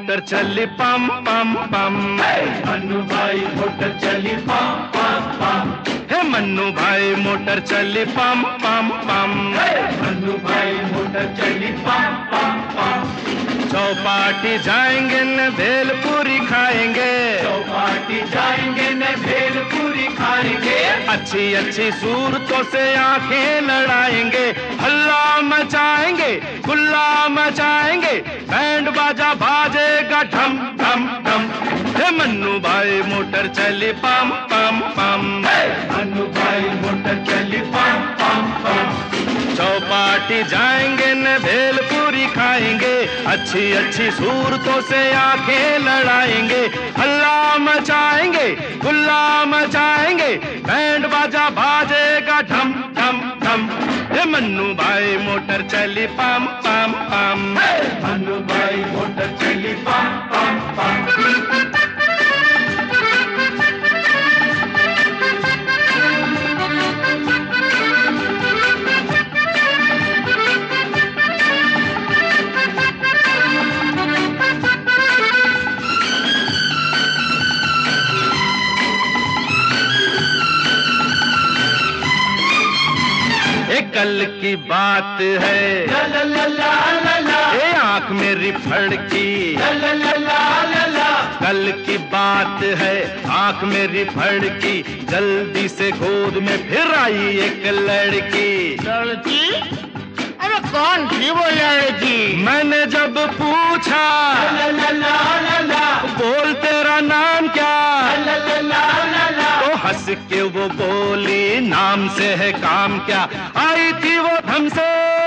Motor चली पम पम पम। मन्नू भाई मोटर चली पम पम पम। हे मन्नू भाई मोटर चली पम पम पम। मन्नू भाई मोटर चली पम पम पम। चौपाटी जाएंगे न भेलपूरी खाएंगे। चौपाटी जाएंगे न भेलपूरी खाएंगे। अच्छी अच्छी सूरतों से आंखें लड़ाएंगे। हल्ला मचाएंगे गुल्ला मचाएंगे। बैंड बाजा बाजेगा ढम ढम ढम। हे मन्नू भाई मोटर चली पम पम पम। मन्नू भाई मोटर चली पम पम पम। चौपाटी जाएंगे न भेलपूरी खाएंगे। अच्छी अच्छी सूरतों से आंखें लड़ाएंगे। हल्ला मचाएंगे गुल्ला मचाएंगे। बैंड बाजा बाजेगा ढम ढम ढम। हे मन्नू भाई मोटर चली पम पम पम। मन्नू भाई मोटर चली पम पम पम। कल की बात है ला ला ला ला ला ला। ये आंख मेरी फड़की। ला ला ला ला ला ला। कल की बात है आंख मेरी फड़की। जल्दी से गोद में फिर आई एक लड़की। लड़की? अरे कौन थी वो लड़की? मैंने जब पूछा ला ला ला ला ला। बोल तेरा नाम क्या? ला ला ला ला ला। तो हंस के वो बोली नाम से है काम क्या। आई थी वो हमसे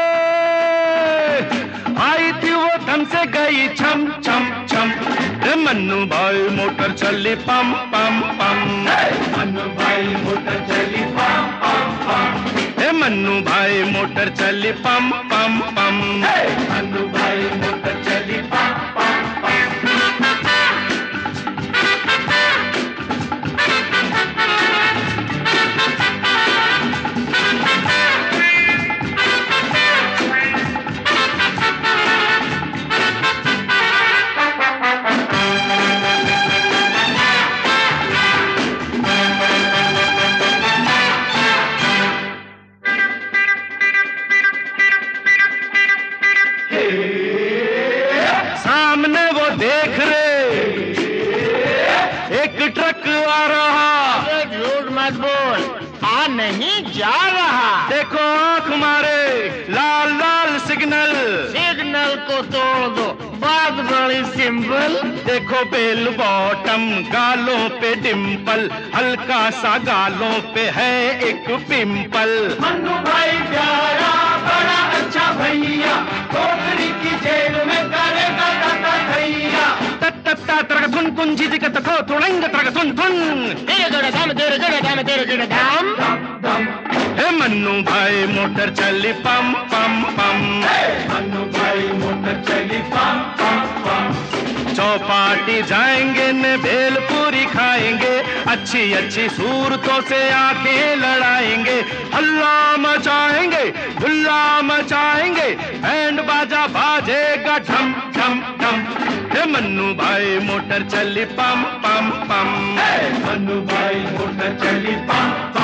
आई थी वो हमसे गई छम छम छम। रे मन्नू भाई मोटर चली पम पम पम। मन्नू भाई मोटर चली पम पम पम। हे मन्नू भाई मोटर चली पम पम पम। मन्नू भाई मोटर चली पम पम पम। सामने वो देख रे एक ट्रक आ रहा। अरे झूठ मत बोल, आ नहीं जा रहा। देखो आंख मारे लाल लाल सिग्नल। सिग्नल को तोड़ दो, बात बड़ी सिंपल। देखो बेल बॉटम गालों पे डिंपल। हल्का सा गालों पे है एक पिंपल। मन्नू भाई प्यारा बड़ा अच्छा भैया। कोठरी की जेल में करेगा दादा भैया। तत्ता तरग धुन कुंजी दिक्कत थो तुड़ंग तरग धुन धुन। तेरे गड़े दाम, तेरे गड़े दाम, तेरे गड़े दाम। दम। हे मन्नू भाई मोटर चली पम पम पम। मन्नू भाई मोटर चली पम पम पम। चौपाटी जाएंगे न भेलपूरी खाएंगे। अच्छी अच्छी सूरतों से आंखें लड़ाएंगे। हल्ला मचाएंगे गुल्ला मचाएंगे। बैंड बाजा बाजेगा ढम ढम ढम। हे मन्नू भाई मोटर चली पम पम पम। मन्नू भाई मोटर चली पम पम।